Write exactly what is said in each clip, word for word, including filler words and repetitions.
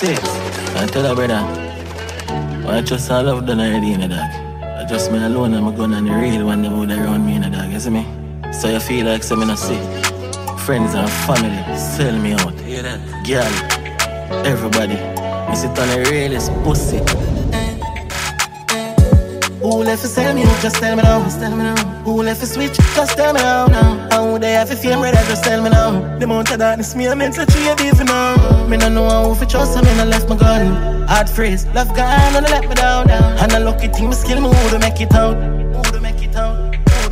sticks. I tell her, brother, I just all love done already in the dog. I just me alone and my gun and the real one them would around me in the dog, you see me? So you feel like say me not sick. Friends and family, sell me out. Hear that? Girl, everybody. Me sit on the realest pussy. Who left to sell me out? Just tell me now. Just tell me now. Who left to switch? Just tell me now. now. And who they have a fame, brother? Just tell me now. The amount of darkness me, I meant to treat you even now. Me no know who for trust, I mean I left my gun. Hard phrase, love gone and I let me down. down. And a lucky thing, me skill me who to make it out. Who to make it out.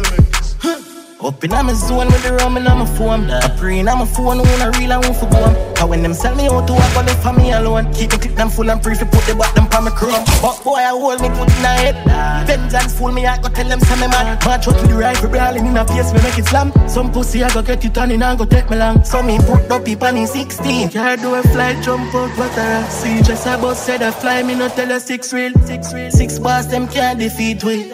Up in my zone with the rum and I'm a phone. I pray in my phone, who I real and who for go. Cause when them sell me out to walk on for me alone. Keep me clip them full and free to put the bottom on my chrome. But boy, I hold me put in a head. Vengeance fool me, I go tell them some me man. March out with the rifle, brawling in a face, me make it slam. Some pussy, I go get it on and I go take me long. So me put up people in sixteen. Can't do a flight, jump out, what a rock. See, just about said I fly, me not tell a six real. Six real. Six bars, them can't defeat we.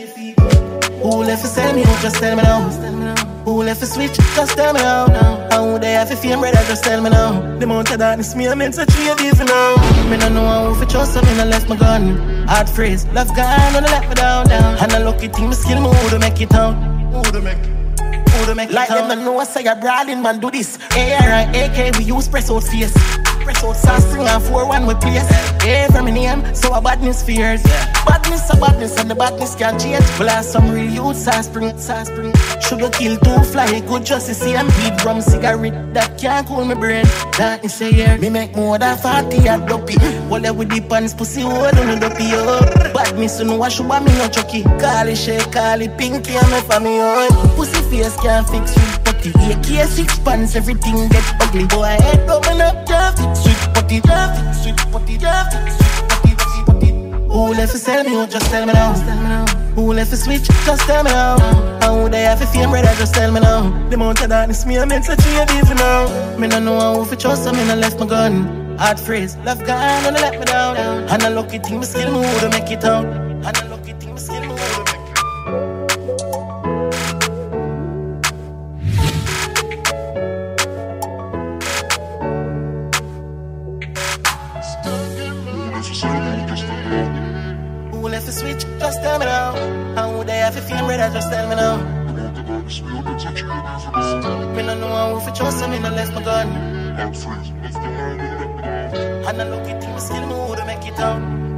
Who left to sell me out, just tell me now. Who left to switch, just tell me now. And who they have a fame, brother, just tell me now. The amount of darkness me, I meant to treat you even now. Me no know who for trust, I mean I left my gun. Hard phrase, love gone and I let me down, down. And a lucky thing, me skill me who to make it out. Who to make it, who to make it like out. Them no know I say a brawling man do this. A R I, A K, we use press out face. Press out sauce, spring and four one we place. A from my name, so a badness fears. Badness a badness and the badness can change. Blast some real youth, sauce spring, sauce spring. Sugar kill two fly, good just to see them. Weed rum cigarette, that can't cool my brain. That is a year, me make more than forty at dopey. Walla with the pants, pussy hold on the dopey, oh. Badness, you know what should me no chucky. Call it shake, call it pinky, I'm a family, oh. Pussy face can't fix with putty. A K six pants, everything get ugly. Boy, head open up, can't fix sweet putty, can't fix sweet putty, can't fix sweet putty, putty, putty. Who left to sell me out, just tell me now. Who left to switch, just tell me now. And who they have a fame, brother, just tell me now. The amount of darkness me, I meant to treat you even now. Me no know who for trust, I mean I left my gun. Hard phrase, love gone and I let me down. And a lucky thing, me skill me who to make it out. And a lucky thing, me skill me who to make it out. Who left to switch, just tell me now. And who they have a fame, brother, just tell me now. Me no know who for trust, I mean I left my gun. And I look at him, skill me who to make it out.